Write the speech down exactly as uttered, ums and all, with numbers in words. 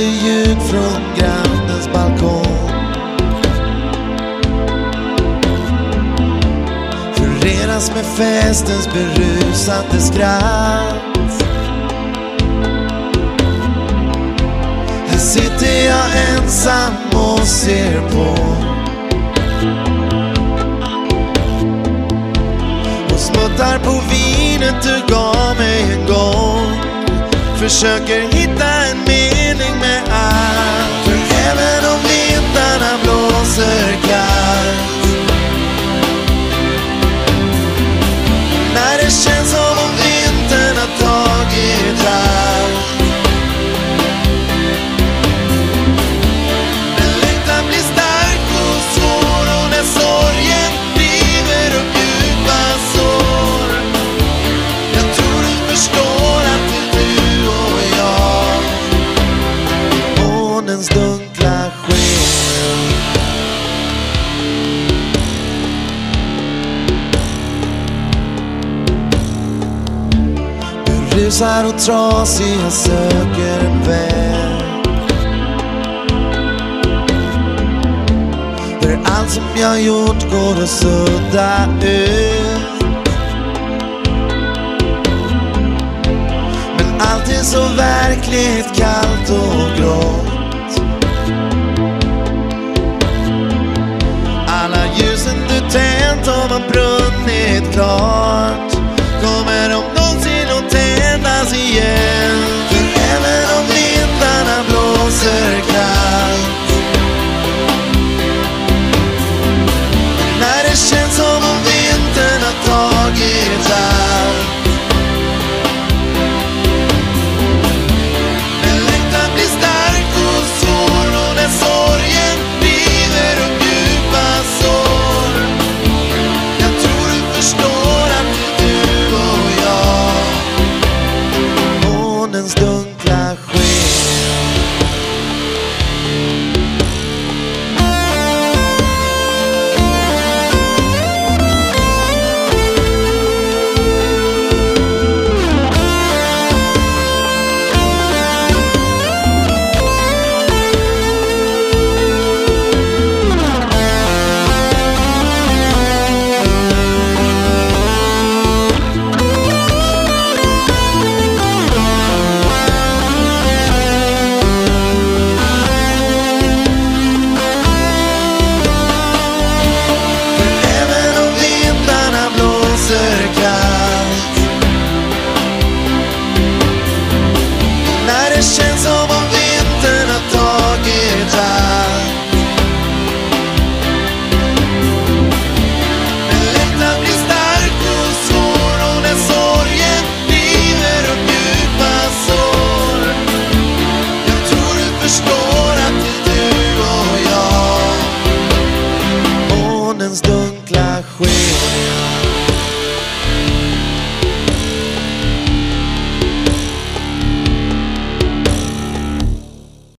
Skrämmande ljud från grannens balkong förenas med festens berusande skratt. Här sitter jag ensam och ser på och smuttar på vinet du gav mig en gång. Försöker hitta en mening med allt, för även om vindarna blåser kallt, när det känns som om vintern har tagit allt, när längtan blir stark och svår och när sorgen driver upp djupa sår. Jag tror du förstår att det är du och jag, månens dunkla sken. Rusar och trasig, jag söker en väg där allt som jag gjort går att sudda ut. Men allt är så verkligt kallt och grått. Alla ljusen du tänt har man brunnit klart. Kommer de någonsin att tändas igen? För även om vindarna blåser kallt, när det känns som om vintern har tagit allt, när längtan blir stark och svår och när sorgen river upp djupa sår. Jag tror du förstår att det är du och jag, månens dunkla sken. När det känns som om vintern har tagit allt, när längtan blir stark och svår och när sorgen river upp djupa sår. Jag tror du förstår att det är du och jag, månens dunkla sken.